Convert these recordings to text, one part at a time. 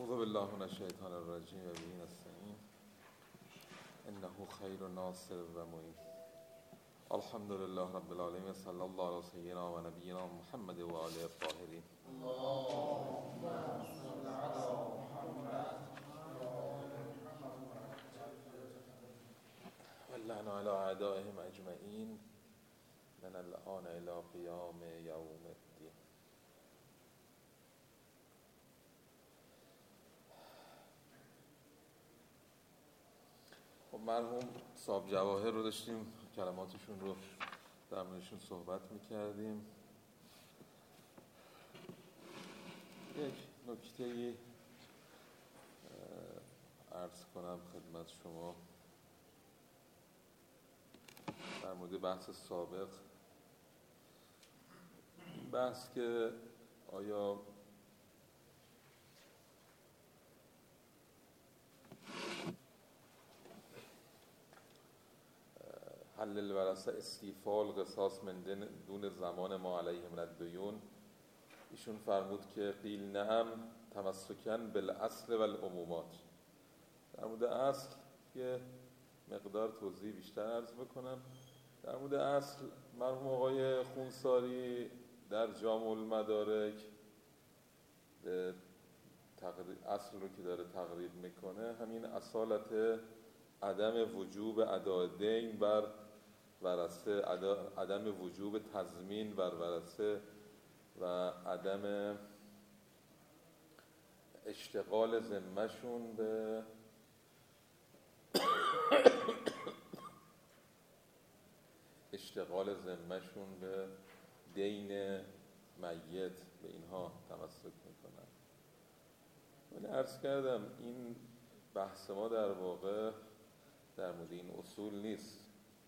اعوذ بالله من الشیطان الرجیم و به نستعین انه خیر ناصر و معین. الحمد لله رب العالمین، صلی الله علی سیدنا و نبینا محمد و آله الطاهرین. اللهم صل علی محمد واللعن علی اعدائهم اجمعین من الآن الی قیام یوم الدین. مرحوم صاحب جواهر رو داشتیم، کلماتشون رو در موردشون صحبت میکردیم. یک نکته‌ای عرض کنم خدمت شما در مورد بحث سابق. این بحث که آیا حل الورثه استیفاء القصاص من دون زمان ما علیه من الدیون، ایشون فرمود که قیل نعم تمسکاً بالاصل و العمومات. در مورد اصل یه مقدار توضیح بیشتر عرض بکنم. در مورد اصل مرحوم آقای خونساری در جامع المدارک اصل رو که داره تقریر میکنه همین اصالت عدم وجوب اداء دین بر ورثه، عدم وجوب تضمین بر ورثه و عدم اشتغال ذمه‌شون به دین میت، به اینها تمسک میکنن. من عرض کردم این بحث ما در واقع در مورد این اصول نیست.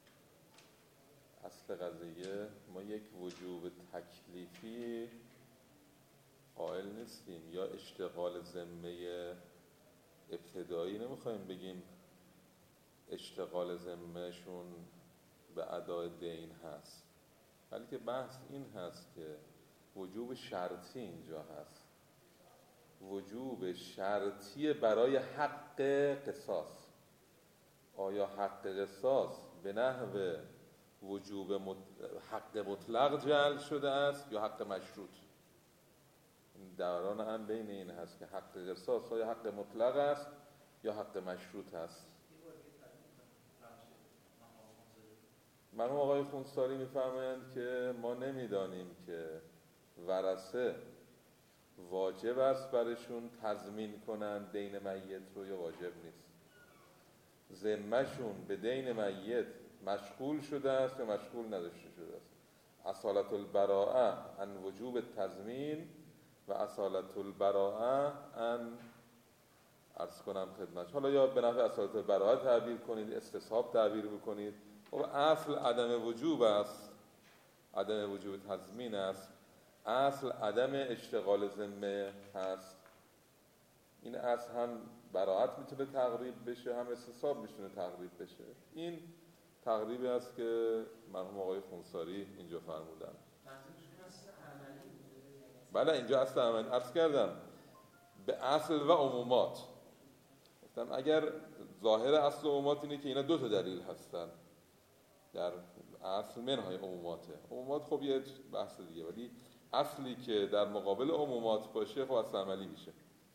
اصل قضیه ما یک وجوب تکلیفی قائل نیستیم یا اشتغال ذمه ابتدایی نمیخوایم بگیم اشتغال ذمهشون به ادای دین هست، بلکه بحث این هست که وجوب شرطی اینجا هست، وجوب شرطی برای حق قصاص. آیا حق قصاص به نحو وجوب حق مطلق جعل شده است یا حق مشروط؟ دوران هم بین این هست که حق قصاص آیا حق مطلق است یا حق مشروط است. مرحوم آقای خونساری میفرمایند که ما نمیدانیم که ورثه واجب است برشون تضمین کنند دین میت رو یا واجب نیست. ذمه‌شون به دین میت مشغول شده است یا مشغول نداشته شده است. اصالت البراءه عن وجوب تضمین و اصالت البراءه عن عرض کنم خدمت، حالا یا به نحو اصالت البراءه تعبیر کنید، استصحاب تعبیر بکنید. خب اصل عدم وجوب است، عدم وجوب تضمین است. اصل عدم اشتغال ذمه هست. این اصل هم براءت میتونه تقریب بشه، هم استصحاب میتونه تقریب بشه. این تقریبی است که مرحوم آقای خونساری اینجا فرمودن. بله اینجا اصل عملی. عرض کردم به اصل و عمومات گفتم اگر ظاهر اصل و عمومات اینه که اینا دو تا دلیل هستن در اصل منهای عموماته. عمومات خب یه بحث دیگه، ولی اصلی که در مقابل عمومات باشه خب اصل عملی میشه.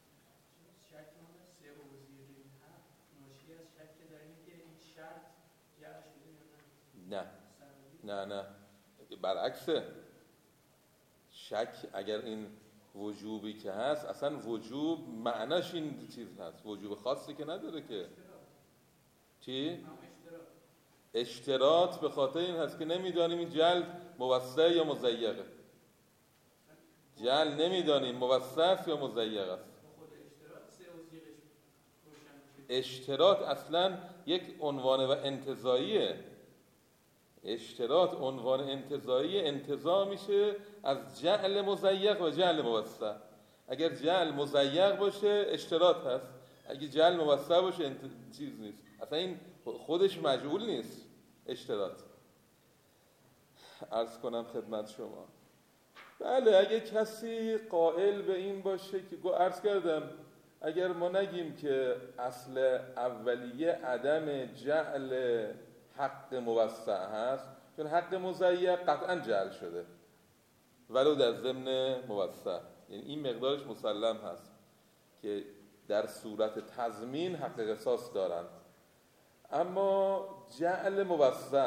نه برعکسه. شک اگر این وجوبی که هست، اصلا وجوب معناش این چیز هست، وجوب خاصی که نداره که. چی؟ اشتراط به خاطر این هست که نمیدانیم این جلد موسع یا مضیقه. جلد نمیدانیم موسع یا مضیق است. اشتراط اصلا یک عنوان و انتزاعیه. اشتراط عنوان انتزاعی انتزاع میشه از جعل مضیق و جعل موسع. اگر جعل مضیق باشه اشتراط هست، اگه جعل موسع باشه چیز نیست، اصلا این خودش مجعول نیست اشتراط. عرض کنم خدمت شما بله اگه کسی قائل به این باشه که عرض کردم اگر ما نگیم که اصل اولیه عدم جعل حق موسع هست، چون حق مضیق قطعا جعل شده ولو در ضمن موسع، یعنی این مقدارش مسلم هست که در صورت تضمین حق قصاص دارند. اما جعل موسع،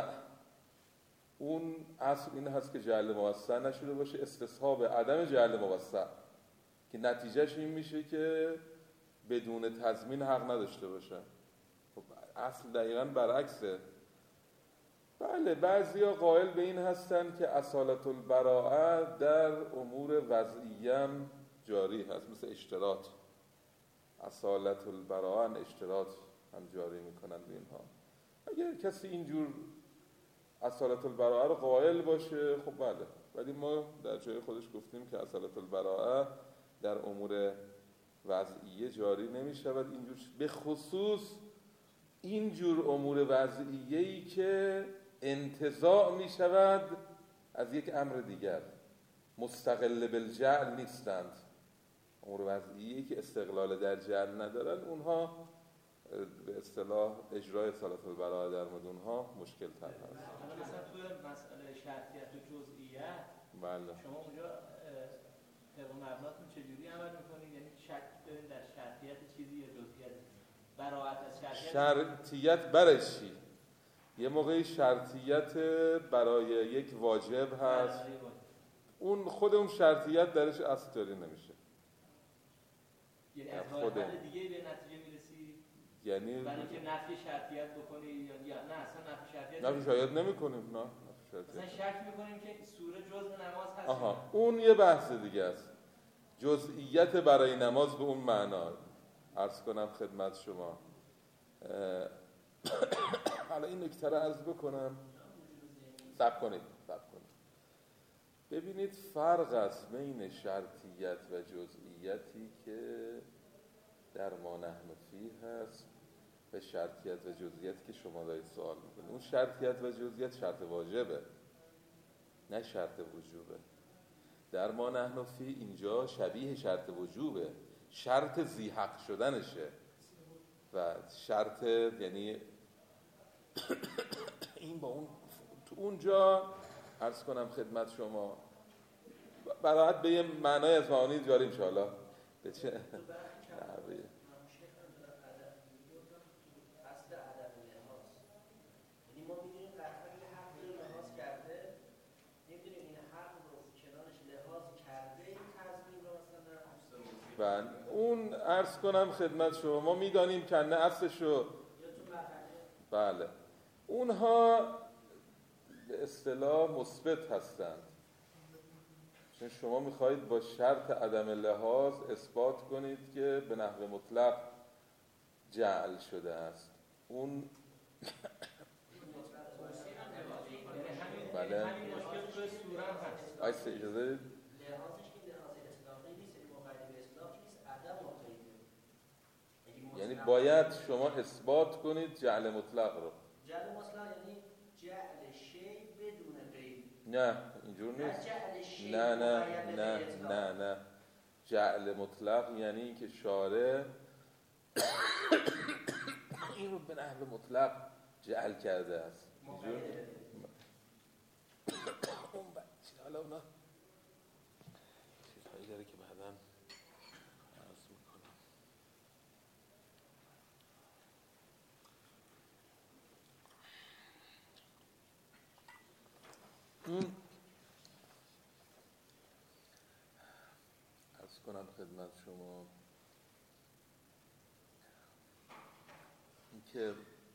اون اصل این هست که جعل موسع نشده باشه، استصحاب عدم جعل موسع که نتیجهش این میشه که بدون تضمین حق نداشته باشه. خب اصل دقیقاً برعکسه. بله بعضیا قائل به این هستن که اصالت البراءه در امور وضعیم جاری هست، مثل اشتراط. اصالت البراءه اشتراط هم جاری میکنن به اینها. اگر کسی اینجور اصالت البراءه رو قائل باشه خب بله، ولی ما در جای خودش گفتیم که اصالت البراءه در امور وضعیه جاری نمیشود اینجور، به خصوص اینجور امور وضعیه‌ای که انتزاع میشود از یک امر دیگر، مستقل بالجعل نیستند. امور وضعیه‌ای که استقلال در جعل ندارن، اونها به اصطلاح اجرای اصالت البراءه در مورد اونها مشکل تر هست. مثلا توی مسئله شرطیت و جزئیت بله. شما اونجا طبق مبناتون چجوری عمل میکنید؟ یعنی شک دارید در شرطیت چیزی یا جزئیت؟ براءت از شرطیت برای چی؟ یه موقعی شرطیت برای یک واجب هست، اون خود اون شرطیت درش اصل داری نمیشه. یعنی از راه حل دیگه به نتیجه میرسی؟ یعنی برای اینکه نفی شرطیت بکنی یا نه اصلا نفی شرطیت نفی شاید نمی‌کنیم. نه نفی شرطیت مثلا شک می‌کنیم که سوره جزء نماز هست. آها اون یه بحث دیگه است. جزئیت برای نماز به اون معنا عرض کنم خدمت شما. حالا این نکته رو عرض بکنم، صبر کنید. ببینید فرق است بین شرطیت و جزئیتی که در ما نحن فیه هست و شرطیت و جزئیتی که شما دارید سوال میکنید. اون شرطیت و جزئیت شرط واجبه، نه شرط وجوبه. در ما نحن فیه اینجا شبیه شرط وجوبه، شرط ذی حق شدنشه و شرط یعنی این با اون تو اونجا عرض کنم خدمت شما براحت به یه معنای از معانی جاری انشاءالله به چه نحوی و اون عرض کنم خدمت شما ما میدانیم که نه اصلشو بله اونها به اصطلاح مثبت هستند، چون شما میخواهید با شرط عدم لحاظ اثبات کنید که به نحو مطلق جعل شده است. اون بله اجازه لحاظش که لحاظ اطلاقی نیست، مقید به اطلاق نیست، عدم مقید. یعنی باید شما اثبات کنید جعل مطلق رو. جعل مطلق یعنی جعل شی بدون قید. نه اینجور نیست. نه جعل مطلق یعنی اینکه شارع این رو به نحو مطلق جعل کرده است. اینجور اون بچه حالا اونا چیزهایی داره که بعداً عرض میکنم. عرض کنم خدمت شما که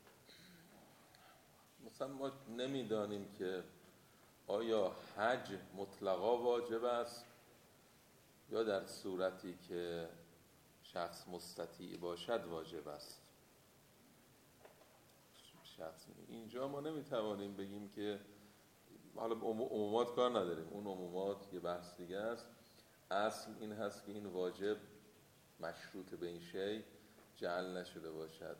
مثلا ما نمیدانیم که آیا حج مطلقا واجب است یا در صورتی که شخص مستطیع باشد واجب است. اینجا ما نمیتوانیم بگیم که حالا عمومات کار نداریم، اون عمومات یه بحث دیگه است. اصل این هست که این واجب مشروط به این شی جعل نشده باشد.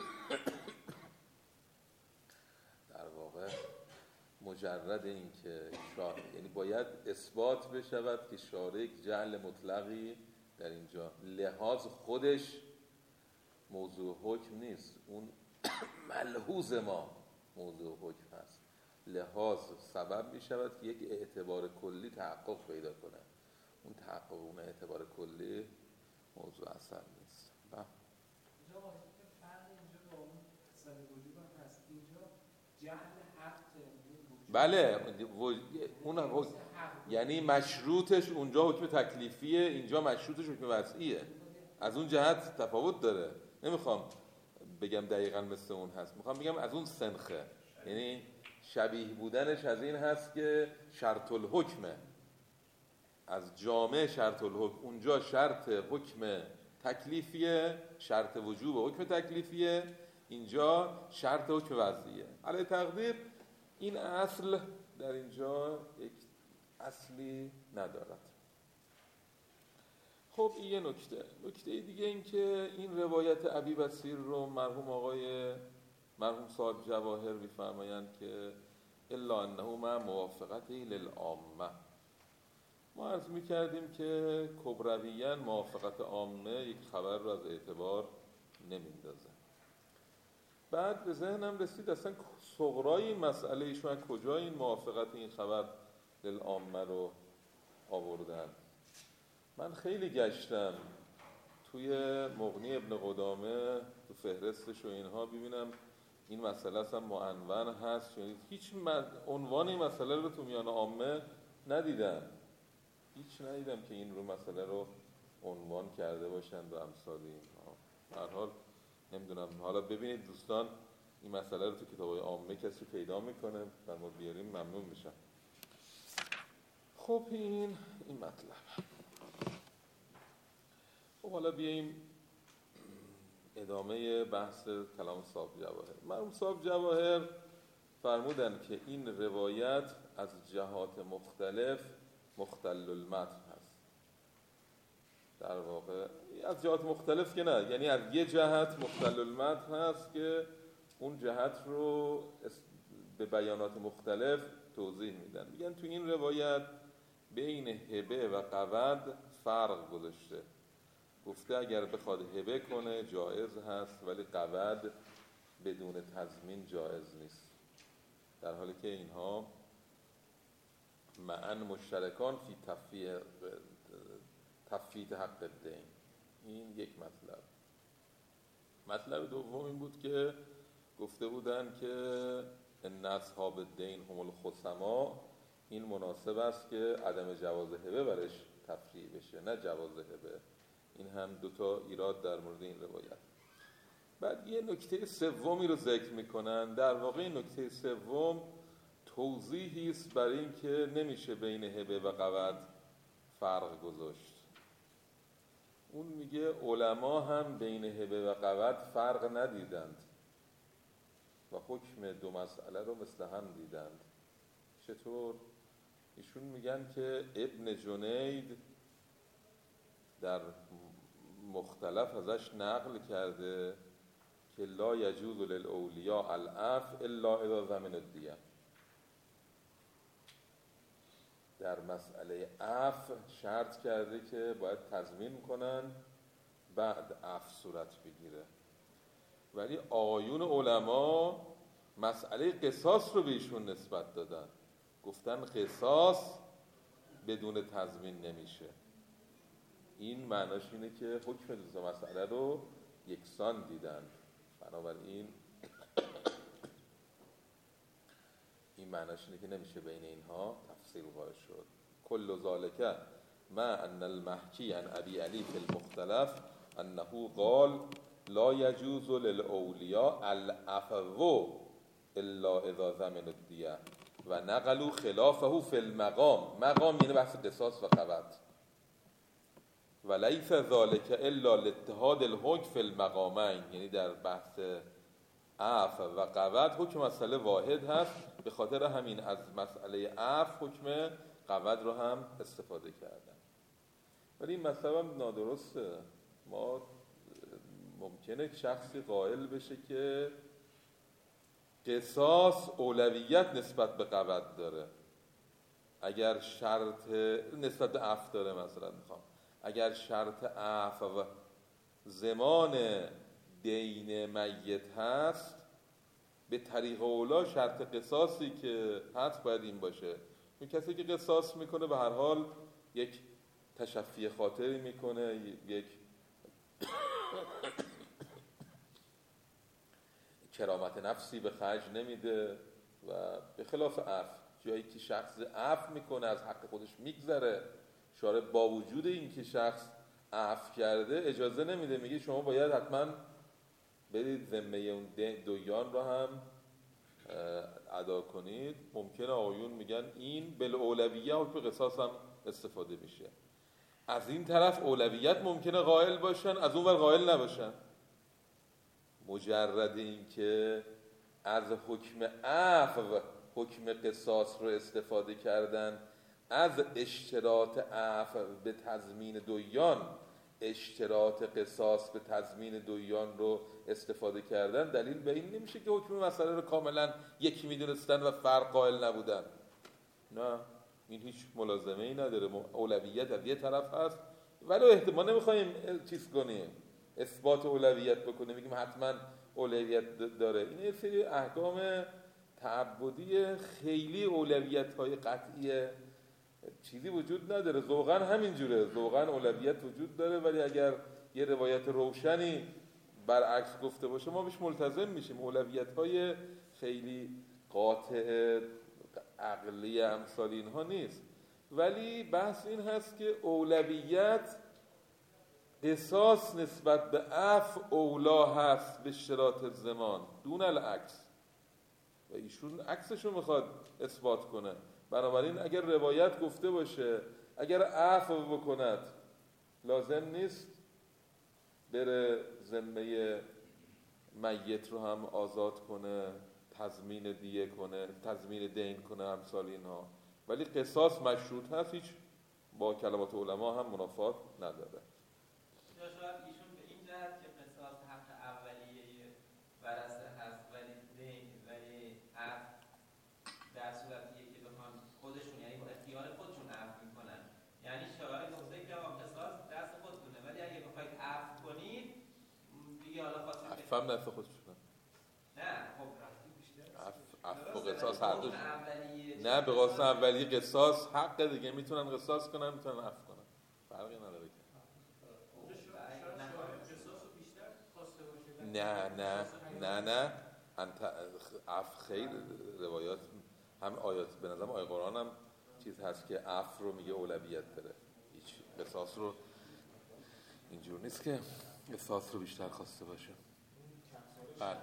در واقع مجرد این که یعنی باید اثبات بشود که شارع جعل مطلقی در اینجا لحاظ خودش موضوع حکم نیست، اون ملحوظ ما موضوع حکم هست. لحاظ سبب می شود که یک اعتبار کلی تحقق پیدا کنه، اون تحقق اون اعتبار کلی موضوع اصل نیست. اینجا واضحه که فرق اینجا با اون اصل وجود هم هست. اینجا جهل حق بله اون یعنی مشروطش اونجا حکم تکلیفیه، اینجا مشروطش حکم وضعیه، از اون جهت تفاوت داره. نمیخوام بگم دقیقاً مثل اون هست، میخوام بگم از اون سنخه، یعنی شبیه بودنش از این هست که شرط الحکمه، از جامعه شرط الحکم، اونجا شرط حکم تکلیفیه، شرط وجوب حکم تکلیفیه، اینجا شرط حکم وضعیه. علی تقدیر این اصل در اینجا یک اصلی ندارد. خب این یه نکته دیگه این که این روایت ابی بصیر رو مرحوم صاحب جواهر می‌فرمایند که الا انه مع موافقتی للعامه. ما عرض می‌کردیم که کبرویاً موافقت عامه یک خبر رو از اعتبار نمیندازه. بعد به ذهنم رسید اصلا صغرای این مسئله ایشون کجا این موافقت این خبر للعامه رو آوردن. من خیلی گشتم توی مغنی ابن قدامه تو فهرستش و اینها ببینم این مسئله اصلا معنون هست، یعنی هیچ عنوان این مسئله رو تو میان عامه ندیدم که این رو مسئله رو عنوان کرده باشند و امثال اینها. هر حال نمیدونم، حالا ببینید دوستان این مسئله رو تو کتاب‌های عامه کسی پیدا میکنه و ما بیاریم ممنون میشم. خب این مطلب. خب حالا بیاییم ادامه بحث کلام صاحب جواهر. مرحوم صاحب جواهر فرمودن که این روایت از جهات مختلف مختل المتن هست. در واقع از جهات مختلف که نه، یعنی از یه جهت مختل المتن هست که اون جهت رو به بیانات مختلف توضیح میدن. میگن تو این روایت بین هبه و قود فرق گذاشته، گفته اگر بخواد هبه کنه جایز هست ولی قود بدون تضمین جایز نیست، در حالی که اینها معاً مشترکان فی تفویت حق الدین. این یک مطلب دوم این بود که گفته بودن که ان اصحاب الدین هم الخصما، این مناسب است که عدم جواز هبه برش تفریع بشه نه جواز هبه. این هم دوتا ایراد در مورد این روایت. بعد یه نکته سومی رو ذکر میکنن. در واقع این نکته سوم توضیحی است برای این که نمیشه بین هبه و قود فرق گذاشت. اون میگه علما هم بین هبه و قود فرق ندیدند و حکم دو مسئله رو مثل هم دیدند. چطور؟ ایشون میگن که ابن جنید در مختلف ازش نقل کرده که لا یجوز للاولیاء العفو الا اذا ضمن الدیه. در مسئله عفو شرط کرده که باید تضمین کنن بعد عفو صورت بگیره، ولی آقایون علما مسئله قصاص رو به ایشون نسبت دادن، گفتن قصاص بدون تضمین نمیشه. این معناش اینه که حکم دو مسئله رو یکسان دیدن، بنابراین این معناش اینه که نمیشه بین اینها تفصیل قائل شد. کل ذالک ما ان المحکی عن ابی علی فی المختلف انه قال لا یجوز للاولیاء العفو الا اذا ضمن الدیه و نقلوا خلافه فی المقام. مقام یعنی بحث قصاص و قود. و لیس ذالک الا لاتحاد الحکم فی المقامین، یعنی در بحث عفو و قود حکم مسئله واحد هست، به خاطر همین از مسئله عفو حکم قود رو هم استفاده کردن. ولی این مسئله هم نادرسته. ما ممکنه شخصی قائل بشه که قصاص اولویت نسبت به قود داره، اگر شرط نسبت به عفو داره، مثلا میخوام اگر شرط عفو زمان دین میت هست، به طریق اولا شرط قصاصی که هست باید این باشه. اون کسی که قصاص میکنه به هر حال یک تشفی خاطری میکنه، یک کرامت نفسی به خرج نمیده. و به خلاف عفو، جایی که شخص عفو میکنه از حق خودش میگذره، شارع با وجود این که شخص عفو کرده اجازه نمیده، میگه شما باید حتما برید ذمه اون دیان رو هم ادا کنید. ممکنه آقایون میگن این بالاولویه حکم قصاص هم استفاده میشه. از این طرف اولویت ممکنه قائل باشن، از اون ور قائل نباشن. مجرد این که از حکم عفو حکم قصاص رو استفاده کردن، از اشتراط عفو به تضمین دیان اشتراط قصاص به تضمین دیان رو استفاده کردن، دلیل به این نمیشه که حکم مسئله رو کاملا یکی میدونستن و فرق قائل نبودن. نه، این هیچ ملازمه ای نداره. اولویت از یه طرف هست، ولی احتمال نمیخوایم چیز کنیم، اثبات اولویت بکنیم، میگیم حتما اولویت داره. این یه سری احکام تعبدی، خیلی اولویت های قطعی چیزی وجود نداره. ذوقاً همینجوره، ذوقاً اولویت وجود داره، ولی اگر یه روایت روشنی برعکس گفته باشه ما بهش ملتزم میشیم. اولویت های خیلی قاطع عقلی امثال اینها نیست. ولی بحث این هست که اولویت قصاص نسبت به عفو اولا هست به اشتراط زمان دون العکس، و ایشون عکسشو میخواد اثبات کنه. بنابراین اگر روایت گفته باشه اگر عفو بکند لازم نیست بره ذمه میت رو هم آزاد کنه، تضمین دیه کنه، تضمین دین کنه، امثال اینها، ولی قصاص مشروط هست، هیچ با کلمات علما هم منافات نداره. یا شاید ایشون به این جهت که قصاص حق اولیه ورثه هست ولی دین ولی عفو در صورتیه که بخوان خودشون، یعنی با اختیار خودشون عفو میکنن، یعنی شاید گفته که آقا قصاص دست خودتونه، ولی اگه بخواید عفو کنید دیگه حالا خواستید عفو دست خودشونه. نه خب عفو قصاص هر دوش. نه به قاسم اولی قصاص حق دیگه، میتونن قصاص کنن میتونن عفو کنن، فرقی نداره. نه عفو خیلی روایات هم آیات به نظرم آیه قرآن هم چیز هست که عفو رو میگه اولویت داره، هیچ قصاص رو اینجور نیست که قصاص رو بیشتر خواسته باشه. بله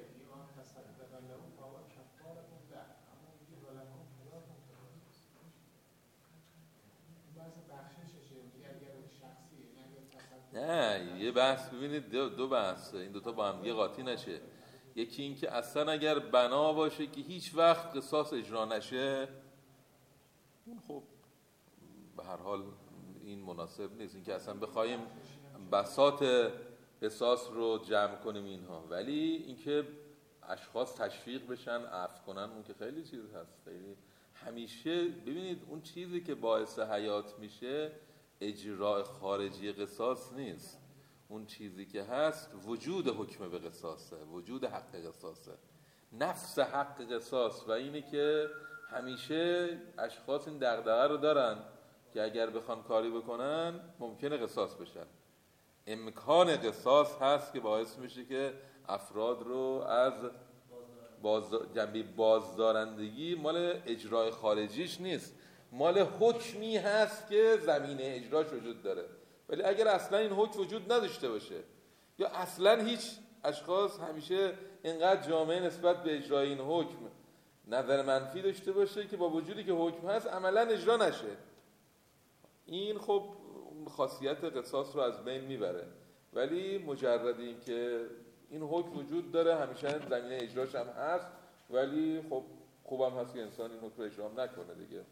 نه، یه بحث ببینید، دو بحث، این دوتا با هم یه قاطی نشه. یکی این که اصلا اگر بنا باشه که هیچ وقت قصاص اجرا نشه، خب به هر حال این مناسب نیست، این که اصلا بخوایم بساط قصاص رو جمع کنیم اینها. ولی اینکه اشخاص تشویق بشن عفو کنن، اون که خیلی چیز هست. خیلی همیشه ببینید اون چیزی که باعث حیات میشه اجراء خارجی قصاص نیست، اون چیزی که هست وجود حکم به قصاصه، وجود حق قصاصه، نفس حق قصاص. و اینه که همیشه اشخاص این دغدغه رو دارن که اگر بخوان کاری بکنن ممکنه قصاص بشن. امکان قصاص هست که باعث میشه که افراد رو از جنبه بازدارندگی، مال اجراء خارجیش نیست، مال حکمی هست که زمینه اجراش وجود داره. ولی اگر اصلا این حکم وجود نداشته باشه یا اصلا هیچ اشخاص همیشه اینقدر جامعه نسبت به اجرای این حکم نظر منفی داشته باشه که با وجودی که حکم هست عملا اجرا نشه، این خب خاصیت قصاص رو از بین میبره. ولی مجرد این که این حکم وجود داره همیشه زمینه اجراش هم هست، ولی خب خوبم هست که انسان این حکم رو اجرا نکنه دیگه.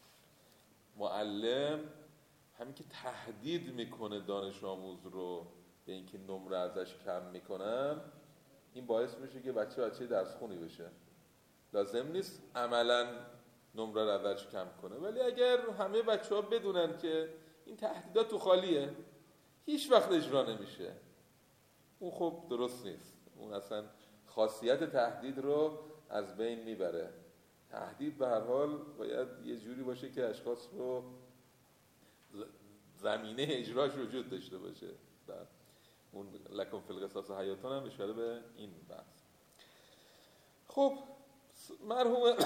معلم همین که تهدید میکنه دانش آموز رو به اینکه نمره ازش کم میکنم، این باعث میشه که بچه درس خونی بشه. لازم نیست عملا نمره رو ازش کم کنه، ولی اگر همه بچه ها بدونن که این تهدیدات تو خالیه، هیچ وقت اجرا نمیشه. اون خب درست نیست، اون اصلا خاصیت تهدید رو از بین میبره. تهدید به هر حال باید یه جوری باشه که اشخاص رو زمینه اجراش وجود داشته باشه. اون لکم فی القصاص حیاتون هم اشاره به این بحث. خب مرحوم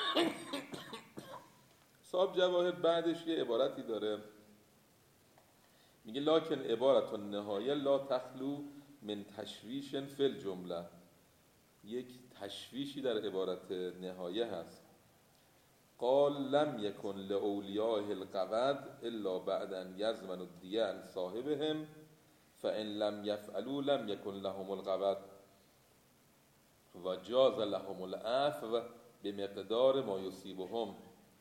صاحب جواهر بعدش یه عبارتی داره، میگه لکن عبارت النهایه لا تخلو من تشویش فی الجمله. یک تشویشی در عبارت نهایه هست. قال لم یکن لاولیاء القود الا بعد ان یضمن الدیه عن صاحبهم فان لم یفعلوا لم یکن لهم القود و جاز لهم العفو بمقدار ما یصیبهم.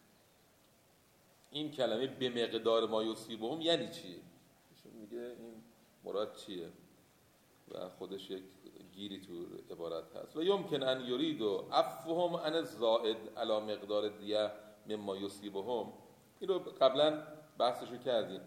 این کلمه بمقدار ما یصیبهم یعنی چی؟ ایشون میگه این مراد چیه و خودش یک گیری تو عبارت هست. و یمکن ان یرید عفوهم عن الزائد علی مقدار دیه مما یصیبهم. این رو قبلا بحثشو کردیم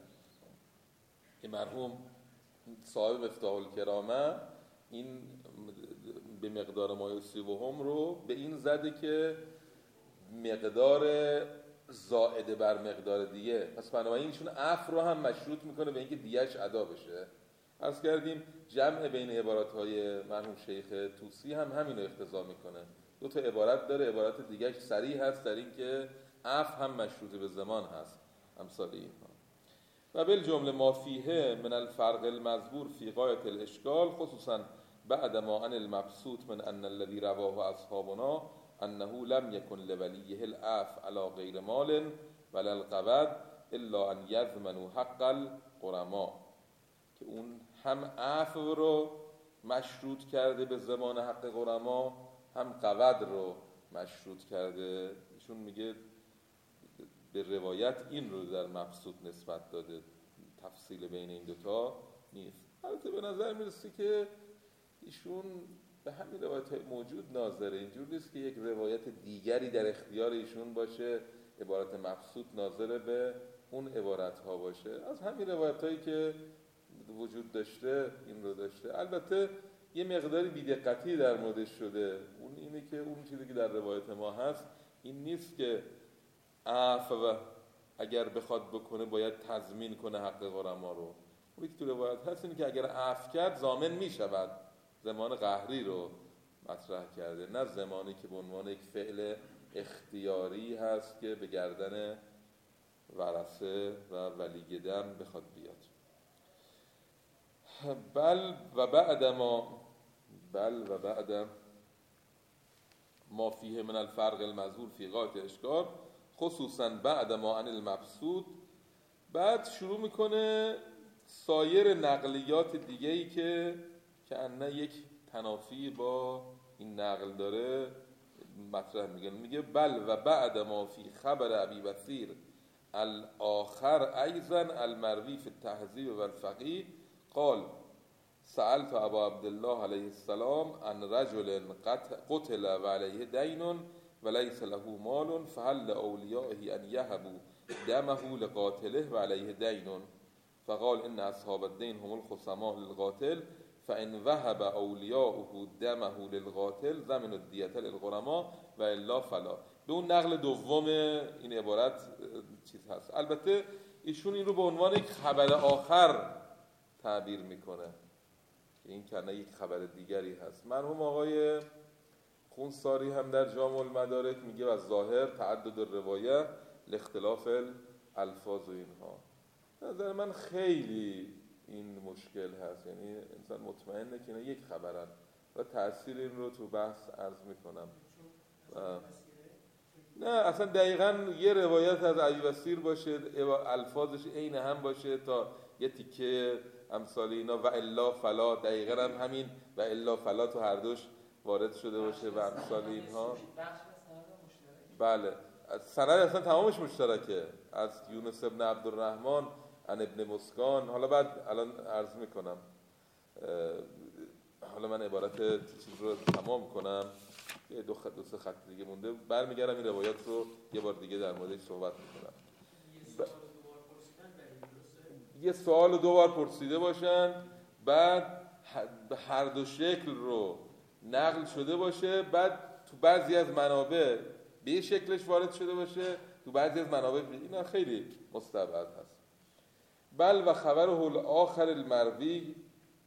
که مرحوم صاحب مفتاح الکرامه این به مقدار ما یصیبهم رو به این زده که مقدار زائد بر مقدار دیه، پس بنابراین ایشون عفو رو هم مشروط میکنه به اینکه دیهش ادا بشه. عرض کردیم جمع بین عبارات‌های مرحوم شیخ طوسی هم همین رو اقتضا میکنه. دو تا عبارت داره، عبارت دیگهش صریح هست در این که عفو هم مشروط به زمان هست، امثال اینها. و بالجمله ما فیه من الفرق المذکور فی غایة الاشکال خصوصا بعد ما عن المبسوط من ان الذي رواه اصحابنا انه لم يكن لولیه العفو على غیر مال ولا القود الا ان یضمنوا حق الغرماء، که اون هم عفو رو مشروط کرده به زمان حق غرما، هم قود رو مشروط کرده. ایشون میگه به روایت این رو در مبسوط نسبت داده، تفصیل بین این دوتا نیست. البته به نظر میرسه که ایشون به همین روایت موجود ناظره، اینجور نیست که یک روایت دیگری در اختیار ایشون باشه عبارت مبسوط ناظره به اون عبارت ها باشه، از همین روایت هایی که وجود داشته این رو داشته. البته یه مقداری بی‌دقتی در موردش شده، اون اینه که اون چیزی که در روایت ما هست این نیست که عفو اگر بخواد بکنه باید تضمین کنه حق غرما رو. اونی که تو روایت هست اینه که اگر عفو کرد ضامن میشود، زمان قهری رو مطرح کرده، نه زمانی که به عنوان یک فعل اختیاری هست که به گردن ورثه و ولی دم بخواد بیاد. بل و بعد ما فیه من الفرق المذکور فی غایة الاشکال خصوصا بعد ما عن المبسوط. بعد شروع میکنه سایر نقلیات دیگه‌ای که انه یک تنافی با این نقل داره مطرح میگه بل و بعد ما فی خبر ابی بصیر الاخر ایضا المروی فی التهذیب و الفقیه قال سألت ابا عبدالله علیه السلام عن رجل قتل و علیه دین و لیس له مال فهل اولیائه ان یهبوا دمه لقاتله و علیه دین فقال ان اصحاب الدین هم الخصماء للقاتل فان وهب اولیاؤه دمه للقاتل ضمن الدیة للغرماء و الا فلا. به اون نقل دوم این عبارت چیز هست. البته ایشون این رو به عنوان یک خبر آخر تعبیر میکنه که این کنه یک خبر دیگری هست. مرحوم آقای خونساری هم در جامع المدارک میگه و ظاهر تعدد الروایه لاختلاف الفاظ و اینها. نظر من خیلی این مشکل هست، یعنی انسان مطمئنه که اینا یک خبرن و تأثیر این رو تو بحث عرض میکنم. نه اصلا دقیقاً یه روایت از ابی بصیر باشه الفاظش عین هم باشه تا یه تیکه امثال اینا و الا فلا دقیقاً هم همین و الا فلا تو هر دوش وارد شده باشه و امثال اینها. بله سند اصلا تمامش مشترکه، از یونس ابن عبدالرحمن عن ابن مسکان. حالا بعد الان عرض میکنم، حالا من عبارت چیز رو تمام کنم، دو سه خط دیگه مونده، برمیگردم این روایت رو یه بار دیگه در موردش صحبت میکنم. یه سوال رو 2 بار پرسیده باشن، بعد به هر دو شکل رو نقل شده باشه، بعد تو بعضی از منابع به یه شکلش وارد شده باشه، تو بعضی از منابع اینا خیلی مستبعد هست. بل و خبره الاخر المروی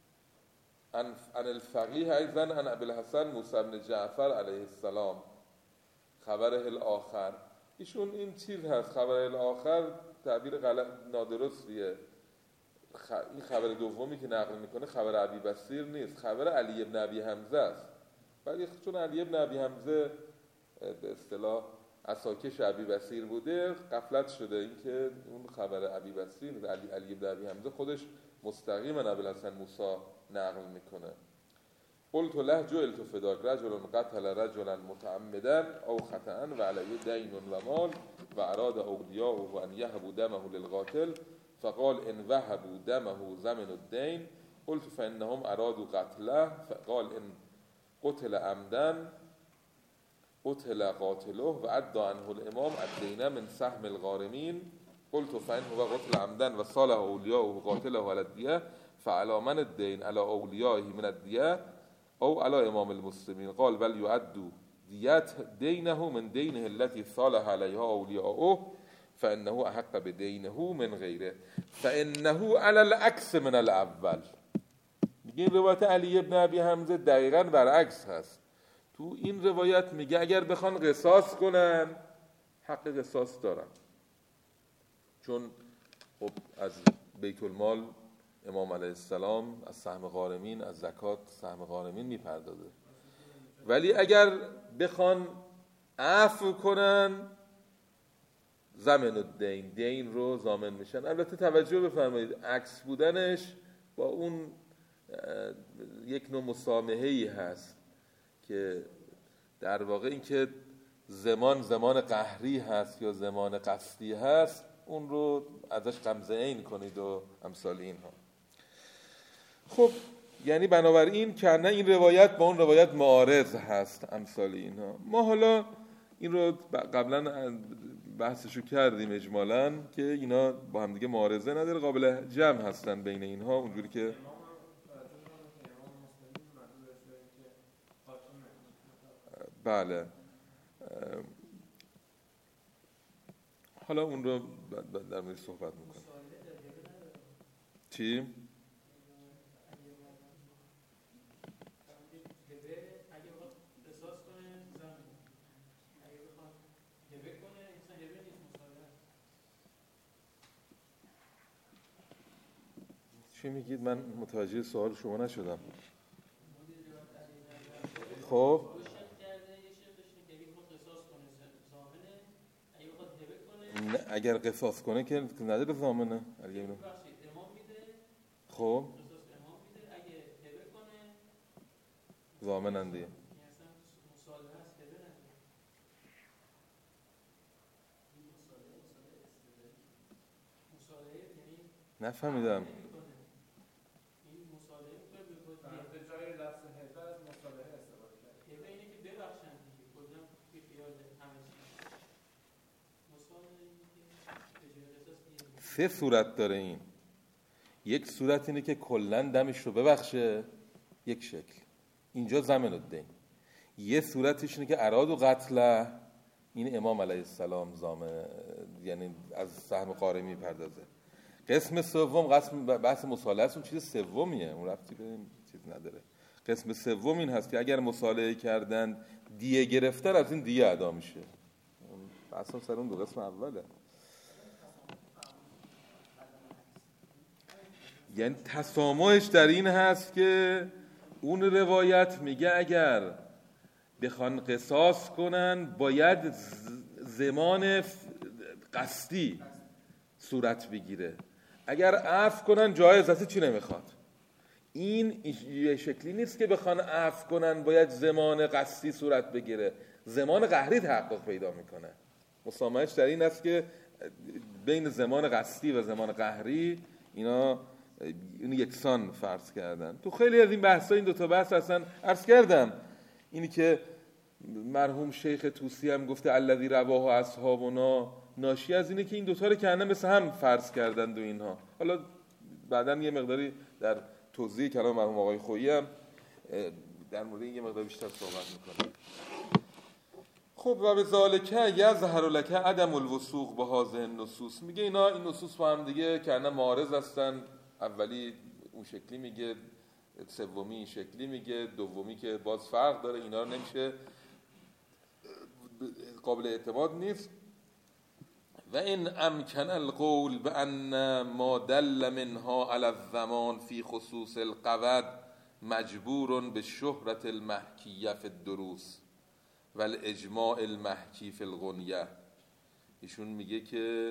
عن الفقیه ایضا عن ابی الحسن موسی بن جعفر علیه السلام. خبره الاخر، ایشون این چیز هست، خبره الاخر تعبیر غلط نادرستیه. این خبر دومی که نقل میکنه خبر ابی بصیر نیست، خبر علی ابن ابی حمزه است. ولی چون علی ابن ابی حمزه به اصطلاح عساکش ابی بصیر بوده، غفلت شده این که اون خبر ابی بصیر، علی ابن ابی حمزه خودش مستقیما ابی الحسن موسی نقل میکنه. قلت له جعلت فداک رجل قتل رجلا متعمدا او خطأ و علیه دین و مال و اراد اولیاءه ان یهبوا دمه للقاتل فقال ان وهبوا دمه زمن الدین. قلت فانهم ارادوا قتله فقال ان قتل عمدا قتل قاتله و ادى عنه الامام الدین من سهم الغارمین. قلت فان هو قتل عمدا و صالح اولیاءه قاتله علی الدیه فعلى من الدین علی اولیائه من الدیه او علی امام المسلمین. قال بل يعد دیت دینه من دینه التي صالح علیها اولیاؤه فانه احق بدینه من غیره فانه علی العکس من الاول. میگه این روایت علی ابن ابی حمزه دقیقاً برعکس هست. تو این روایت میگه اگر بخوان قصاص کنن حق قصاص دارن، چون خب از بیت المال امام علیه السلام از سهم غارمین، از زکات سهم غارمین میپردازه. ولی اگر بخوان عفو کنن ضامن الدین، دین رو ضامن میشن. البته توجه بفرمایید عکس بودنش با اون یک نوع مسامحه‌ای هست که در واقع این که زمان قهری هست یا زمان قصدی هست اون رو ازش غمزه عین کنید و امثال اینها. خب یعنی بنابراین که نه این روایت با اون روایت معارض هست امثال اینها. ما حالا این رو قبلا بحثشو کردیم اجمالاً که اینا با هم دیگه معارضه نداره، قابل جمع هستن بین اینها اونجوری که بله. حالا اون رو در مورد صحبت میکنم. چی؟ چی میگید؟ من متوجه سوال شما نشدم. خب اگر قصاص کنه که نداره ضامنه. خب ضامنن دیگه. نفهمیدم. سه صورت داره این. یک صورت اینه که کلن دمش رو ببخشه، یک شکل اینجا ضامن الدین. یه صورتش اینه که اراد و قتله، این امام علیه السلام ضامن، یعنی از سهم غارمی پردازه. قسم سوم بحث مصالحه است، اون چیز سومیه، اون ربطی به این چیز نداره. قسم سوم این هست که اگر مصالحه کردن دیه گرفتن از این دیه ادا میشه. اصلا سر اون دو قسم اوله. یعنی تسامحش در این هست که اون روایت میگه اگر بخوان قصاص کنن باید زمان قصدی صورت بگیره، اگر عفو کنن جایز هست، چی نمیخواد. این یه شکلی نیست که بخوان عفو کنن باید زمان قصدی صورت بگیره، زمان قهری تحقق پیدا میکنه. مسامحش در این است که بین زمان قصدی و زمان قهری اینا این یکسان فرض کردن. تو خیلی از این بحثا این دوتا بحث اصلا عرض کردم، اینی که مرحوم شیخ طوسی هم گفته الذی رواه اصحابنا، ناشی از اینه که این دوتا رو کنه مثل هم فرض کردند و اینها. حالا بعداً یه مقداری در توضیح کلام مرحوم آقای خویی هم در مورد این یه مقدار بیشتر صحبت میکنه. خب و به ذالک یظهر لک عدم الوثوق به هذه النصوص. میگه این نصوص با هم دیگه کأنه معارض هستن. اولی اون شکلی میگه، سومی این شکلی میگه، دومی که باز فرق داره، اینا رو نمیشه قابل اعتماد نیست. و این امکن القول بان ما دل منها علی الزمان فی خصوص القود مجبور به شهرت المحکیه فی الدروس و الاجماع المحکی فی الغنیه. ایشون میگه که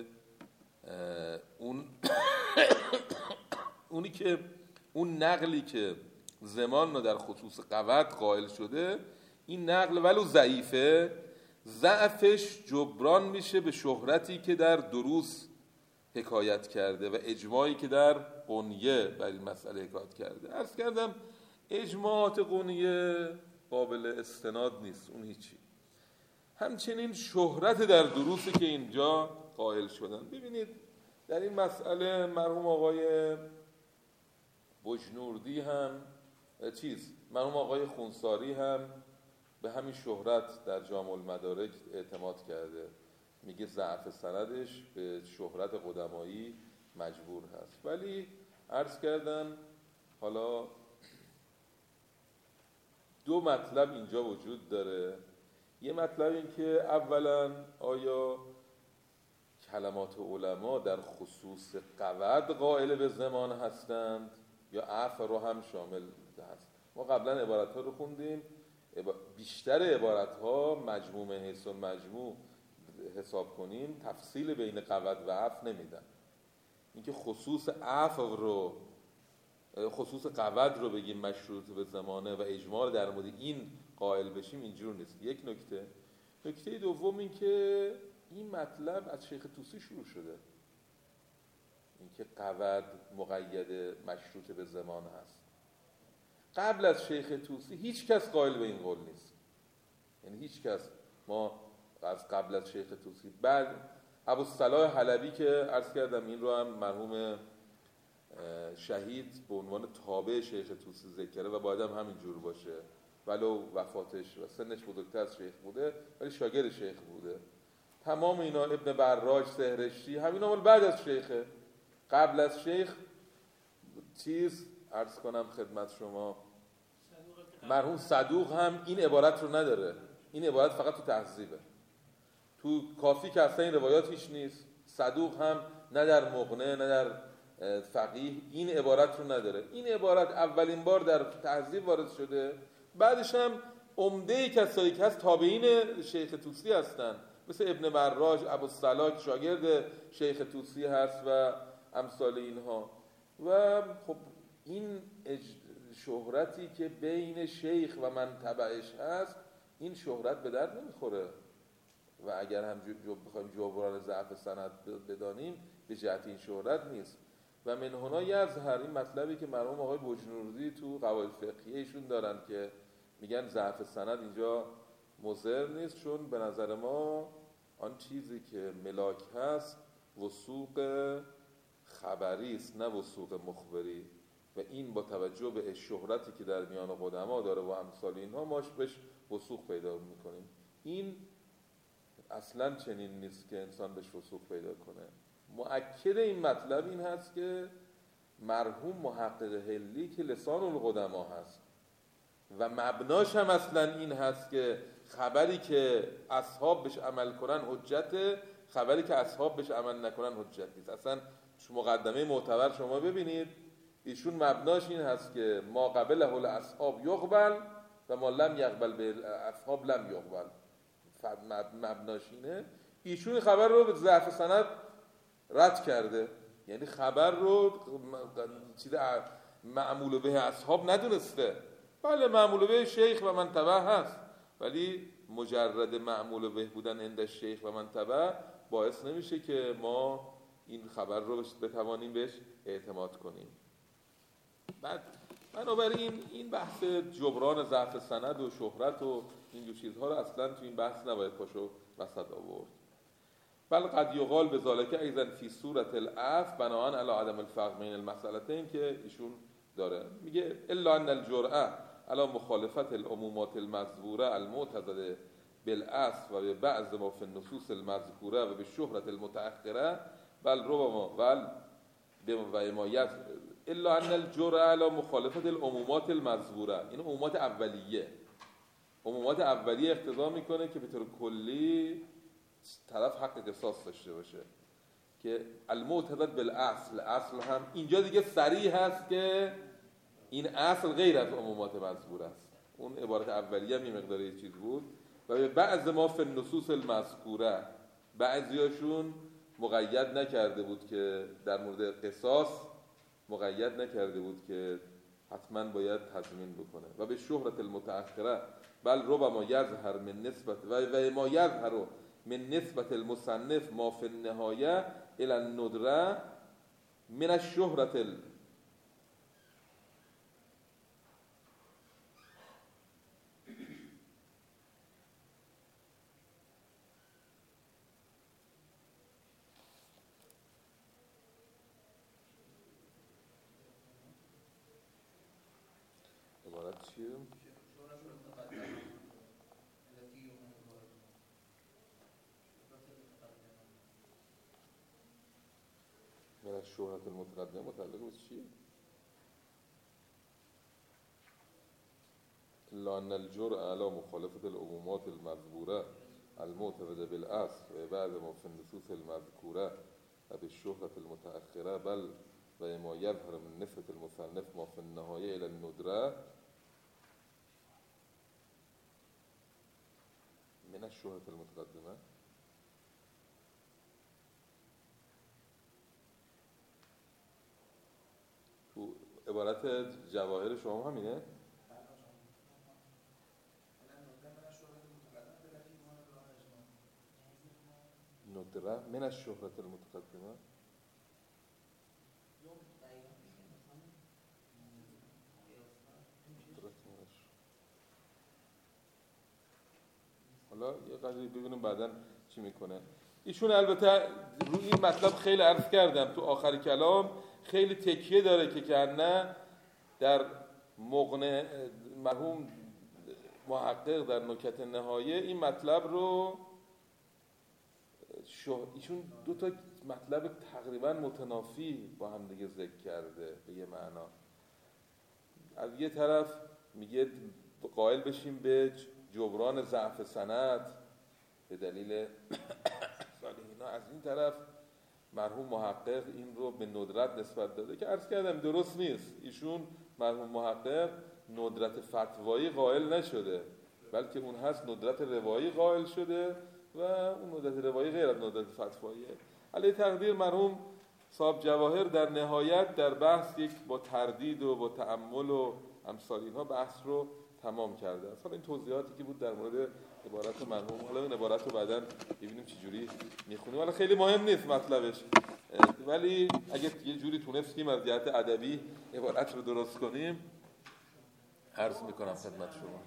اون نقلی که زمان رو در خصوص قود قائل شده، این نقل ولو ضعیفه، ضعفش جبران میشه به شهرتی که در دروس حکایت کرده و اجماعی که در غنیه بر این مسئله حکایت کرده. عرض کردم اجماعات غنیه قابل استناد نیست، اون هیچی. همچنین شهرت در دروسی که اینجا قائل شدن. ببینید در این مسئله مرحوم آقای بجنوردی هم مرحوم آقای خونساری هم به همین شهرت در جامع المدارک اعتماد کرده. میگه ضعف سندش به شهرت قدمایی مجبور هست. ولی عرض کردن حالا دو مطلب اینجا وجود داره. یه مطلب این که اولا آیا کلمات علما در خصوص قود قائل به زمان هستند یا عفو رو هم شامل هست. ما قبلا عبارت ها رو خوندیم، بیشتر عبارت ها مجموع حیث المجموع حساب کنیم تفصیل بین قود و عفو نمیدن. اینکه خصوص قود رو بگیم مشروط به زمانه و اجماع در مورد این قائل بشیم اینجور نیست. یک نکته دوم این که این مطلب از شیخ طوسی شروع شده، اینکه قود مقید مشروط به زمان هست. قبل از شیخ طوسی هیچ کس قائل به این قول نیست، یعنی هیچ کس. ما از قبل از شیخ طوسی، بعد ابوالصلاح حلبی که عرض کردم این رو هم مرحوم شهید به عنوان تابع شیخ طوسی ذکره و باید هم همین جور باشه، ولو وفاتش و سنش بزرگتر از شیخ بوده ولی شاگرد شیخ بوده. تمام اینا، ابن براج، سهرشتی، همین مال بعد از شیخه. قبل از شیخ عرض کنم خدمت شما، مرحوم صدوق هم این عبارت رو نداره. این عبارت فقط تو تهذیبه، تو کافی که اصلا این روایات هیچ نیست. صدوق هم نه در مغنه نه در فقیه این عبارت رو نداره. این عبارت اولین بار در تهذیب وارد شده، بعدش هم عمده کسایی که هست تابعین شیخ طوسی هستن، مثل ابن براج، ابوالصلاح شاگرد شیخ طوسی هست و امثال اینها. و خب این شهرتی که بین شیخ و من تبعش هست، این شهرت به درد نمیخوره. و اگر هم بخوایم جبران ضعف سند بدانیم به جهت این شهرت نیست. و من هنا یظهر، این مطلبی که مرحوم آقای بجنوردی تو قواعد فقهیه‌شون دارن که میگن ضعف سند اینجا مضر نیست، چون به نظر ما آن چیزی که ملاک هست وثوق خبری است نه وثوق مخبری. و این با توجه به شهرتی که در میان قدما داره و امثال اینها ماش بهش وثوق پیدا میکنیم. این اصلا چنین نیست که انسان بهش وثوق پیدا کنه. مؤکد این مطلب این هست که مرحوم محقق حلی که لسان القدما هست و مبناش هم اصلا این هست که خبری که اصحاب بهش عمل کنن حجته، خبری که اصحاب بهش عمل نکنن حجت نیست. اصلا مقدمه معتبر شما ببینید، ایشون مبناش این هست که ما قبله الاصحاب یقبل و ما لم یقبل به اصحاب لم یقبل. مبناش اینه. ایشون خبر رو به ضعف سند رد کرده، یعنی خبر رو چیز معمول به اصحاب ندونسته. بله معمول به شیخ و من تبع هست، ولی مجرد معمول به بودن عند شیخ و من تبع باعث نمیشه که ما این خبر رو بتوانیم بهش اعتماد کنیم. بعد بنابراین این بحث جبران ضعف سند و شهرت و این دو چیزها رو اصلا تو این بحث نباید پاشو وسط آورد. بل قد یقال بذالک ایضا فی صورت العفو بناء علی عدم الفرق بین المسئلتین که ایشون داره، میگه الا ان الجرأه علی مخالفت العمومات المذکوره المعتضده بالاصل و بعض ما فی النصوص المذکوره و به شهرت المتأخره بل ربما و ما الا ان الجرأه علی مخالفت العمومات المذکوره، این عمومات اولیه اقتضا میکنه که به طور کلی طرف حق قصاص داشته باشه که المعتضد بالاصل، اصل هم اینجا دیگه صریح هست که این اصل غیر از عمومات مذکور است. اون عبارت اولیه هم یه مقدار یه چیز بود. و به بعض ما فی النصوص المذکوره، بعضیاشون مقید نکرده بود که در مورد قصاص مقید نکرده بود که حتما باید تضمین بکنه. و به شهرت المتأخره بل ربما یظهر من نسبت و ما یظهر من نسبت المصنف ما فی النهایه الى الندره من الشهرت عبارت چیه؟ من الشهرت المتقدمه متعلق به چیه؟ الا ان الجرأه علی مخالفت العمومات المذکوره المعتضده بالاصل و بعد ما فی النصوص المذکوره و به شهرت المتأخره بل و ما یظهر من نسبت المصنف ما فی النهایه الى الندره من الشهرت المتقدمه. تو عبارت جواهر شما همینه؟ ندره من الشهرت المتقدمه. حالا یه قضیه ببینیم بعداً چی میکنه ایشون. البته روی این مطلب خیلی عرض کردم تو آخر کلام، خیلی تکیه داره که نه در مغنی مرحوم محقق در نکت نهایه این مطلب رو ایشون دو تا مطلب تقریبا متنافی با هم دیگه ذکر کرده به یه معنا. از یه طرف میگه قائل بشیم به جبران ضعف سند به دلیل صالحینا، از این طرف مرحوم محقق این رو به ندرت نسبت داده که عرض کردم درست نیست. ایشون مرحوم محقق ندرت فتوایی قائل نشده، بلکه اون هست ندرت روایی قائل شده و اون ندرت روایی غیر از ندرت فتواییه. علی تقدیر مرحوم صاحب جواهر در نهایت در بحث یک با تردید و با تأمل و امثال اینها بحث رو تمام کرده است. حالا این توضیحاتی که بود در مورد عبارت مرحوم، حالا این عبارت رو بعداً ببینیم چه جوری میخونیم. حالا خیلی مهم نیست مطلبش، ولی اگه یه جوری تونستیم از جهت ادبی عبارت رو درست کنیم عرض میکنم خدمت شما.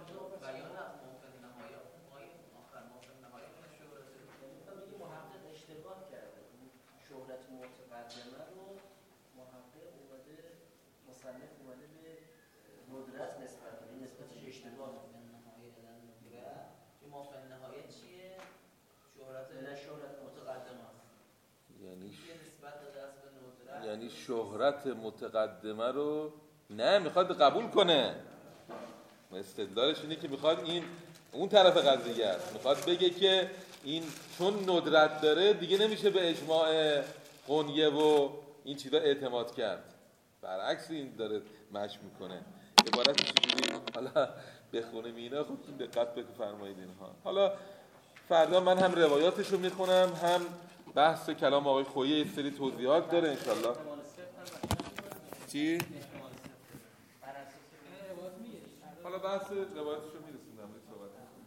یعنی شهرت متقدمه رو نه میخواد قبول کنه. استدلالش اینه که میخواد این اون طرف قضیه است، میخواد بگه که این چون ندرت داره دیگه نمیشه به اجماع قنیه و این چیزا اعتماد کرد. برعکس این داره مشی میکنه. عبارت چجوری حالا بخونیم اینا خودتون دقت بفرمایید اینها. حالا فردا من هم روایاتشو میخونم هم بحث کلام آقای خویی یه سری توضیحات داره انشالله. چی؟ حالا بحث روایاتشو میرسونم.